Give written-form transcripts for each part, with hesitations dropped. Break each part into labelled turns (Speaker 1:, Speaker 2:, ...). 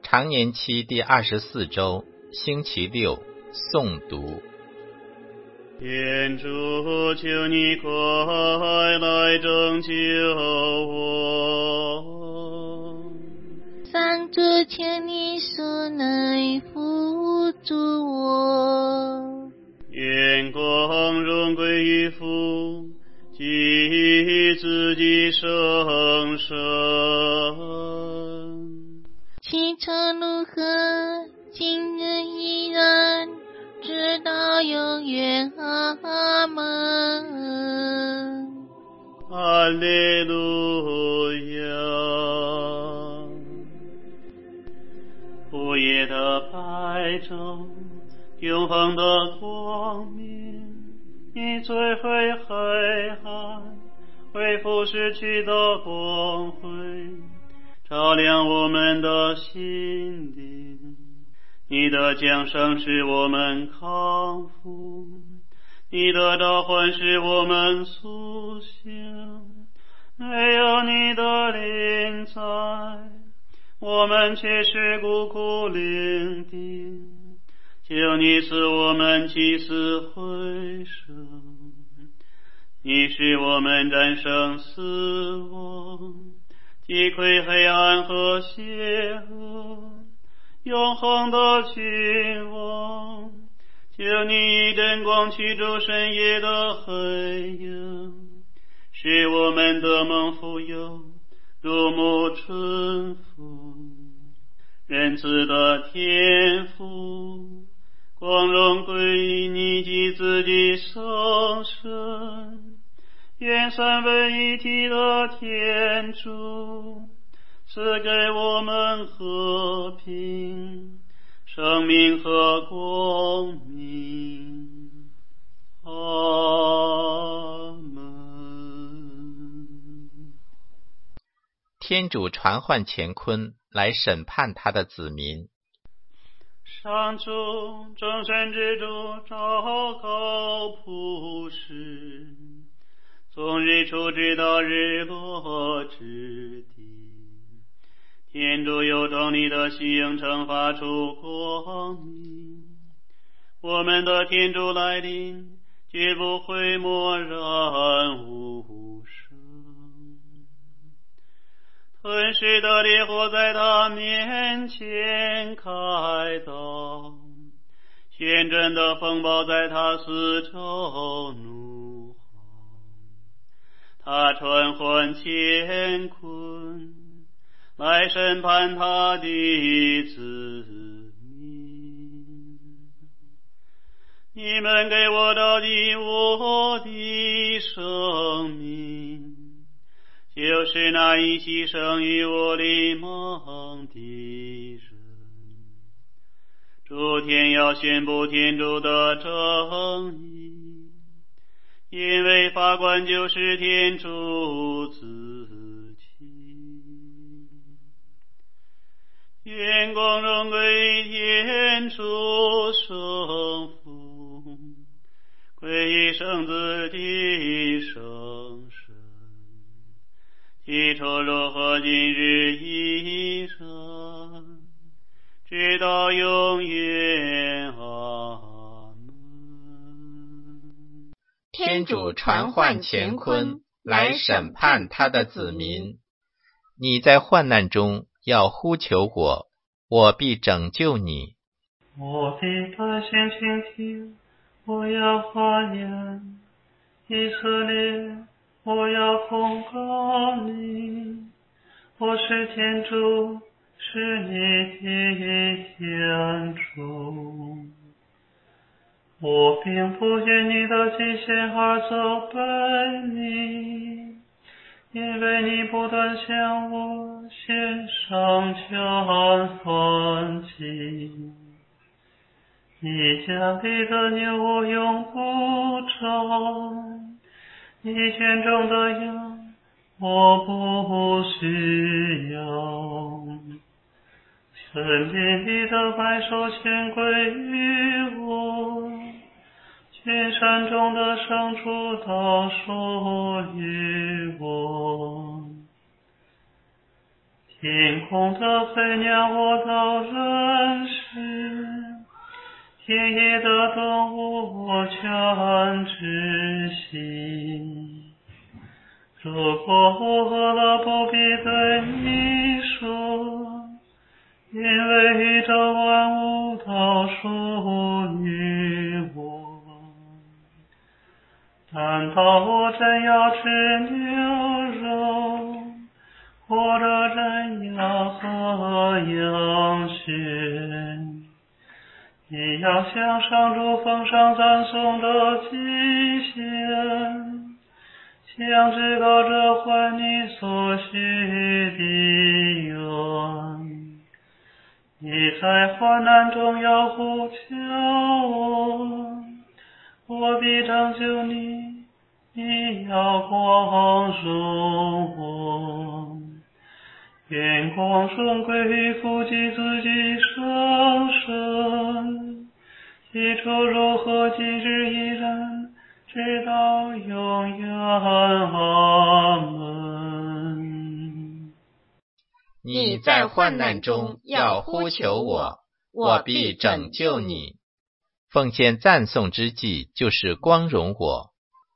Speaker 1: 常年期第24周，星期六，诵读。
Speaker 2: 天主，求你快来拯救我！
Speaker 3: 上主，请你速来扶助我！
Speaker 2: 愿光荣归于父及子及圣神。
Speaker 3: 起初如何，今日依然，直到永远。阿们。
Speaker 2: 哈利路亚。父爷的白昼，永恒的光明，你摧毁黑暗，恢复失去的光辉，照亮我们的心灵。你的降生使我们康复，你的召唤使我们苏醒。没有你的临在，我们却是孤苦伶仃。求你使我们起死回生，你使我们战胜死亡，击溃黑暗和邪恶，永恒的君王。求你以真光驱逐深夜的黑影，使我们得蒙福佑，如沐春风。仁慈的天父，光荣归于你及子及圣神。愿三位一体的天主赐给我们和平、生命和光明。阿门。
Speaker 1: 天主传唤乾坤来审判他的子民。
Speaker 2: 上主，众神之主，昭告普世，从日出直到日落之地。天主有壮丽的星辰发出光明，我们的天主来临，绝不会默然无声。吞噬的烈火在他面前开道，旋转的风暴在他四周怒吼。他传唤乾坤来审判他的子民。你们给我照进我的生命，就是那一起生于我里梦的人。诸天要宣布天主的正义，因为法官就是天主自己。愿光荣归天主圣父，归于圣子的圣神，起初如何，今日依然，直到永远。阿门。
Speaker 1: 天主传唤乾坤来审判他的子民。你在患难中要呼求我，我必拯救你。
Speaker 2: 我的百姓倾听，我要发言。以色列，我要控告你。我是天主，是你的天主。我并不因你的极限而责备你，因为你不断向我献上加燔祭。你家里的牛我永不斩，你圈中的羊我不需要。森林里的百兽全归于我，群山中的牲畜都属于我。 天空的飞鸟我早认识，田野的动物我全知悉。如果我饿了，不必对你说，因为宇宙万物都属于我。难道我真要吃牛肉，或者真要喝羊血？你要向上主奉上赞颂的祭献，像至高者还你所许的愿。你在患难中要呼求我必拯救你，你要光荣我。愿光荣归于父及子及圣神，起初如何今日依然，直到永远。阿门。
Speaker 1: 你在患难中要呼求我，我必拯救你。奉献赞颂之祭就是光荣我。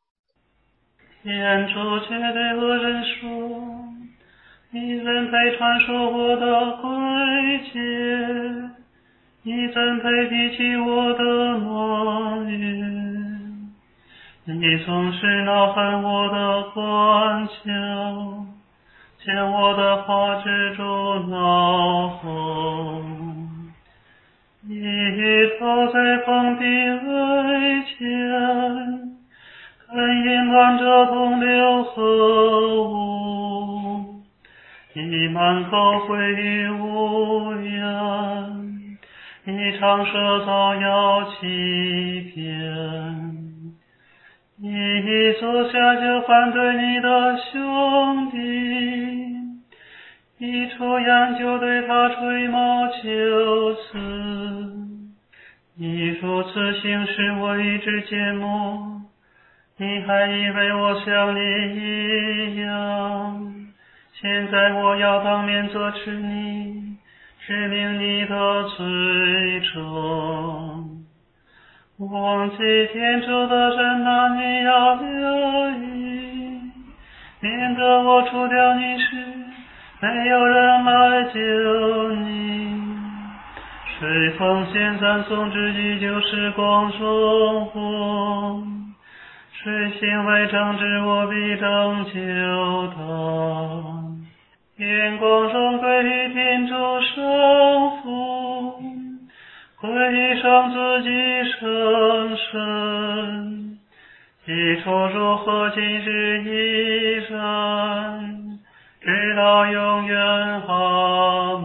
Speaker 2: 天主却对恶人说，你怎配传说我的规矩？你怎配提起我的盟约？你总是恼恨我的管教，将我的话止住脑后。你坐在风的危前，看眼看着同流合污，你满口秽语无言，你常说造谣欺骗。你坐下就反对你的兄弟，一抽烟就对他吹毛求疵。你如此行事，我一直缄默。你还以为我像你一样？现在我要当面责斥你，指明你的罪状。忘记天主的人哪，你要留意，免得我除掉你时，没有人来救你。谁奉献赞颂之祭就是光荣我，谁行为正直我必拯救他。愿光荣归于天主圣父，归于圣子及圣神，起初如何今日依然，直到永远。阿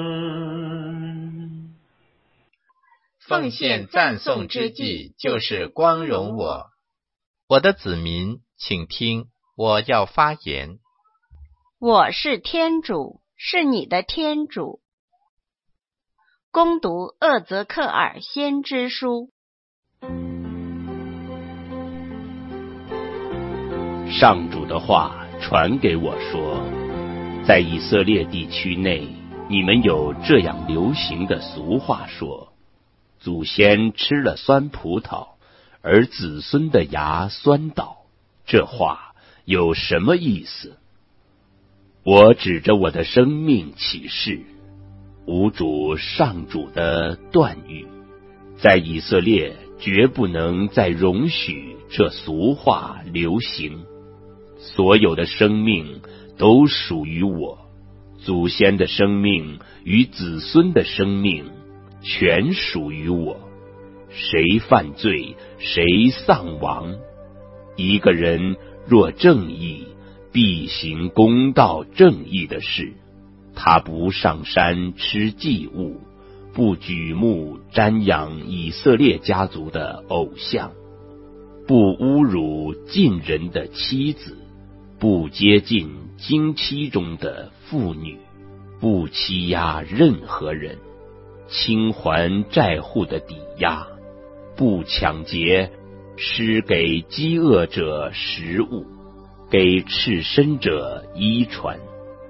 Speaker 2: 门。
Speaker 1: 奉献赞颂之祭就是光荣我。我的子民，请听，我要发言。
Speaker 4: 我是天主，是你的天主。恭读厄泽克尔先知书。
Speaker 5: 上主的话传给我说，在以色列地区内，你们有这样流行的俗话说，祖先吃了酸葡萄，而子孙的牙酸倒，这话有什么意思？我指着我的生命起誓，吾主上主的断语，在以色列绝不能再容许这俗话流行。所有的生命都属于我，祖先的生命与子孙的生命全属于我。谁犯罪，谁丧亡。一个人若正义，必行公道正义的事。他不上山吃祭物，不举目瞻仰以色列家族的偶像，不侮辱近人的妻子，不接近经期中的妇女，不欺压任何人，清还债户的抵押，不抢劫，施给饥饿者食物，给赤身者衣穿，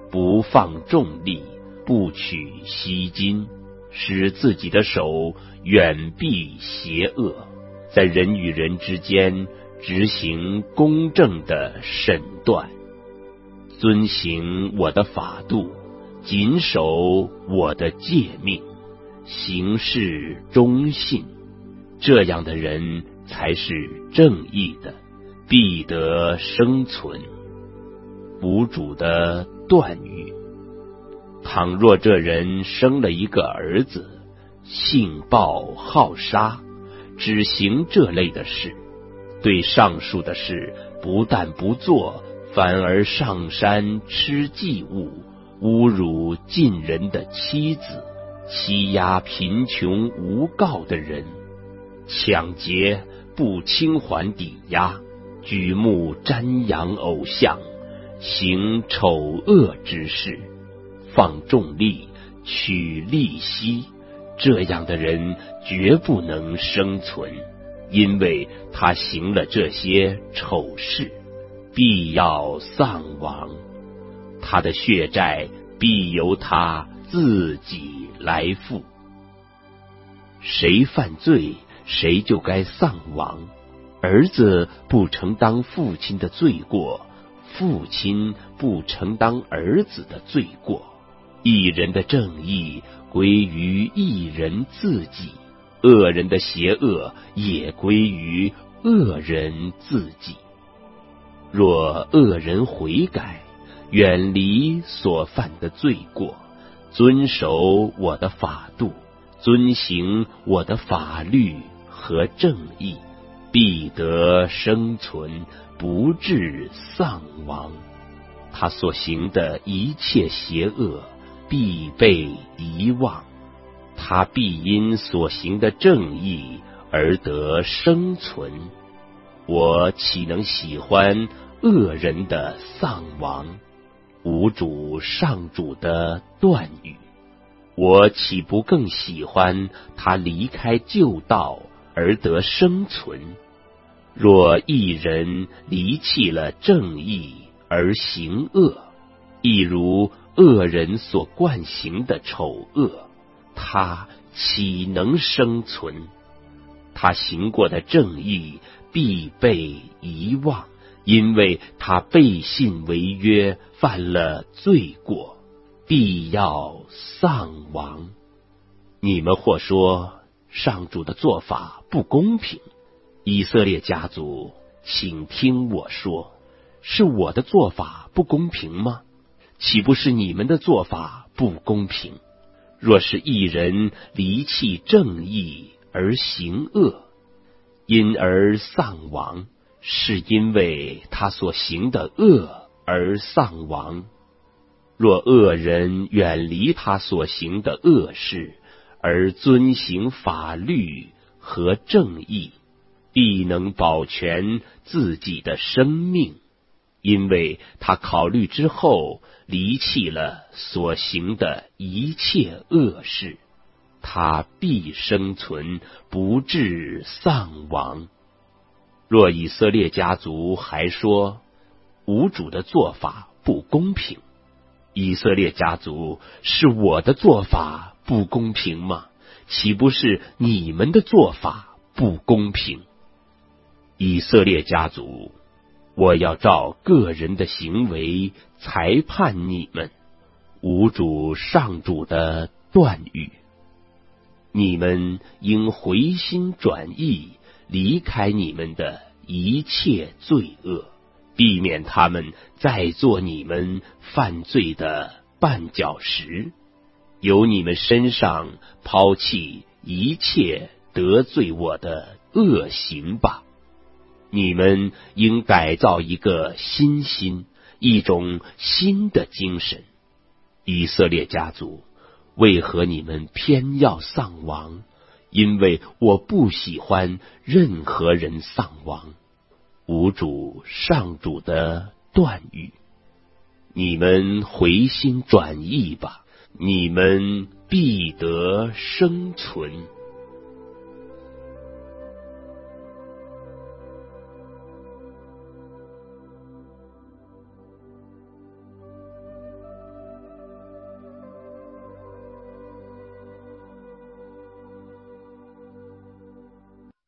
Speaker 5: 不放重利，不取息金，使自己的手远避邪恶，在人与人之间执行公正的审断，遵行我的法度，谨守我的诫命，行事忠信，这样的人才是正义的，必得生存。无主的断语：倘若这人生了一个儿子，性暴好杀，只行这类的事，对上述的事不但不做，反而上山吃祭物，侮辱近人的妻子，欺压贫穷无告的人，抢劫不清还抵押，举目瞻仰偶像，行丑恶之事，放重利，取利息，这样的人绝不能生存，因为他行了这些丑事，必要丧亡，他的血债必由他自己来付。谁犯罪，谁就该丧亡。儿子不承担父亲的罪过，父亲不承担儿子的罪过。一人的正义归于一人自己，恶人的邪恶也归于恶人自己。若恶人悔改，远离所犯的罪过，遵守我的法度，遵行我的法律和正义，必得生存，不致丧亡。他所行的一切邪恶必被遗忘，他必因所行的正义而得生存。我岂能喜欢恶人的丧亡？无主上主的断语，我岂不更喜欢他离开旧道而得生存？若一人离弃了正义而行恶，亦如恶人所惯行的丑恶，他岂能生存？他行过的正义必被遗忘，因为他背信违约，犯了罪过，必要丧亡。你们或说上主的做法不公平，以色列家族，请听我说，是我的做法不公平吗？岂不是你们的做法不公平？若是一人离弃正义而行恶，因而丧亡，是因为他所行的恶而丧亡。若恶人远离他所行的恶事，而遵行法律和正义，必能保全自己的生命，因为他考虑之后离弃了所行的一切恶事，他必生存，不致丧亡。若以色列家族还说无主的做法不公平，以色列家族，是我的做法不公平吗？岂不是你们的做法不公平？以色列家族，我要照个人的行为裁判你们。无主上主的断语：你们应回心转意，离开你们的一切罪恶，避免他们再做你们犯罪的绊脚石，由你们身上抛弃一切得罪我的恶行吧。你们应改造一个新心，一种新的精神。以色列家族，为何你们偏要丧亡？因为我不喜欢任何人丧亡。无主上主的断语：你们回心转意吧，你们必得生存。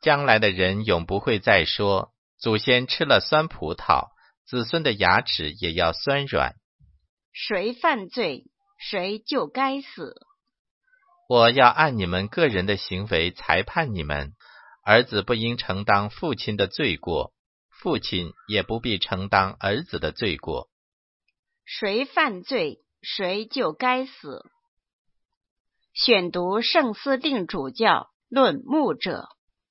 Speaker 1: 将来的人永不会再说，祖先吃了酸葡萄，子孙的牙齿也要酸软。
Speaker 4: 谁犯罪，谁就该死。
Speaker 1: 我要按你们个人的行为裁判你们，儿子不应承担父亲的罪过，父亲也不必承担儿子的罪过。
Speaker 4: 谁犯罪，谁就该死。选读圣思定主教论牧者。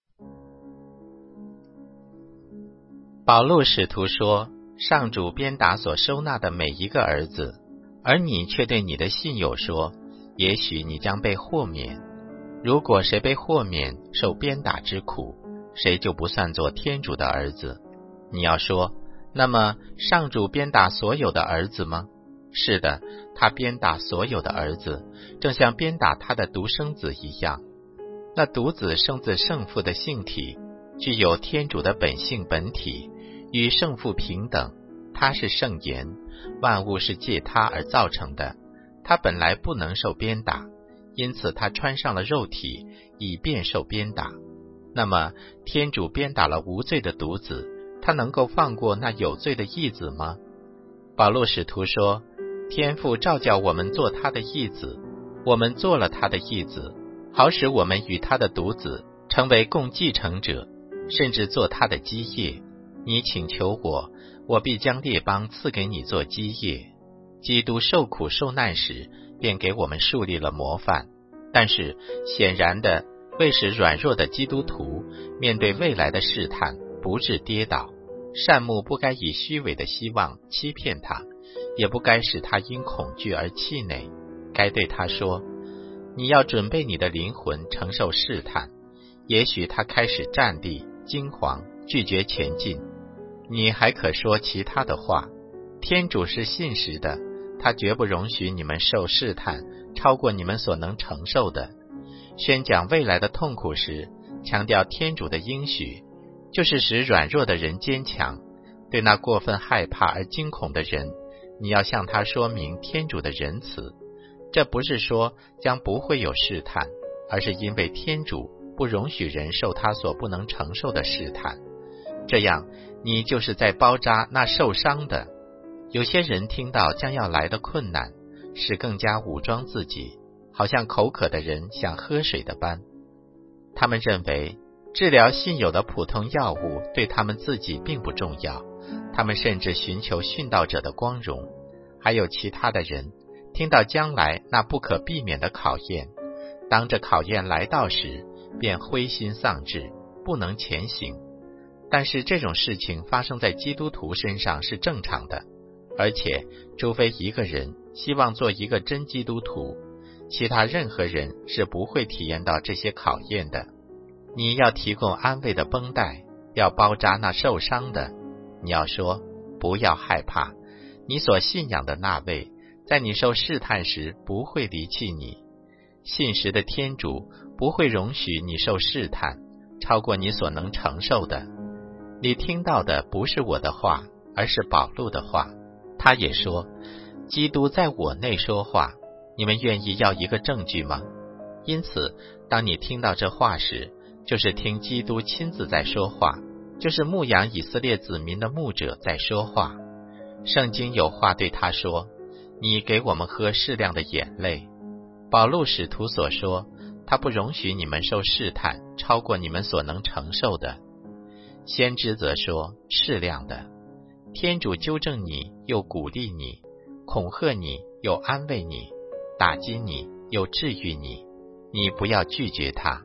Speaker 1: 保禄使徒说，上主鞭打所收纳的每一个儿子，而你却对你的信友说，也许你将被豁免。如果谁被豁免受鞭打之苦，谁就不算作天主的儿子。你要说，那么上主鞭打所有的儿子吗？是的，他鞭打所有的儿子，正像鞭打他的独生子一样。那独子生自圣父的性体，具有天主的本性本体，与圣父平等。他是圣言，万物是借他而造成的，他本来不能受鞭打，因此他穿上了肉体，以便受鞭打。那么天主鞭打了无罪的独子，他能够放过那有罪的义子吗？保禄使徒说，天父召叫我们做他的义子，我们做了他的义子，好使我们与他的独子成为共继承者，甚至做他的基业。你请求我，我必将列邦赐给你做基业。基督受苦受难时，便给我们树立了模范。但是显然的，为使软弱的基督徒面对未来的试探不致跌倒，善牧不该以虚伪的希望欺骗他，也不该使他因恐惧而气馁。该对他说，你要准备你的灵魂承受试探。也许他开始站立惊惶，拒绝前进。你还可说其他的话。天主是信实的，他绝不容许你们受试探超过你们所能承受的。宣讲未来的痛苦时，强调天主的应许，就是使软弱的人坚强。对那过分害怕而惊恐的人，你要向他说明天主的仁慈。这不是说将不会有试探，而是因为天主不容许人受他所不能承受的试探。这样你就是在包扎那受伤的。有些人听到将要来的困难，使更加武装自己，好像口渴的人想喝水的般。他们认为治疗信友的普通药物对他们自己并不重要，他们甚至寻求殉道者的光荣。还有其他的人听到将来那不可避免的考验，当这考验来到时，便灰心丧志，不能前行。但是这种事情发生在基督徒身上是正常的，而且除非一个人希望做一个真基督徒，其他任何人是不会体验到这些考验的。你要提供安慰的绷带，要包扎那受伤的。你要说，不要害怕，你所信仰的那位在你受试探时不会离弃你。信实的天主不会容许你受试探超过你所能承受的。你听到的不是我的话，而是保禄的话。他也说，基督在我内说话，你们愿意要一个证据吗？因此当你听到这话时，就是听基督亲自在说话，就是牧养以色列子民的牧者在说话。圣经有话对他说，你给我们喝适量的眼泪。保禄使徒所说，他不容许你们受试探超过你们所能承受的。先知则说，适量的。天主纠正你，又鼓励你，恐吓你，又安慰你，打击你，又治愈你，你不要拒绝他。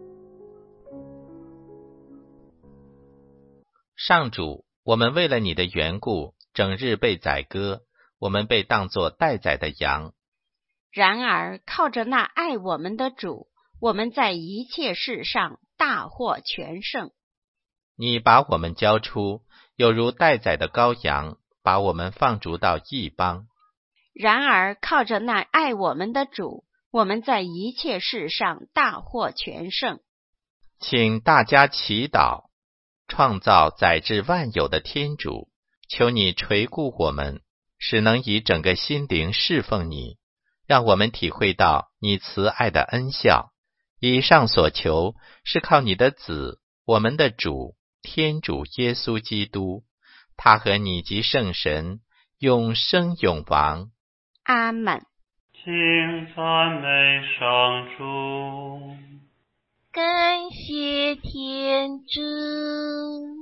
Speaker 1: 上主，我们为了你的缘故，整日被宰割，我们被当作待宰的羊。
Speaker 4: 然而靠着那爱我们的主，我们在一切事上大获全胜。
Speaker 1: 你把我们交出，有如待宰的羔羊，把我们放逐到异邦。
Speaker 4: 然而靠着那爱我们的主，我们在一切事上大获全胜。
Speaker 1: 请大家祈祷。创造载至万有的天主，求你垂顾我们，使能以整个心灵侍奉你，让我们体会到你慈爱的恩效。以上所求是靠你的子我们的主天主耶稣基督，他和你及圣神永生永王。
Speaker 4: 阿们。
Speaker 2: 请赞美上主。
Speaker 3: 感谢天主。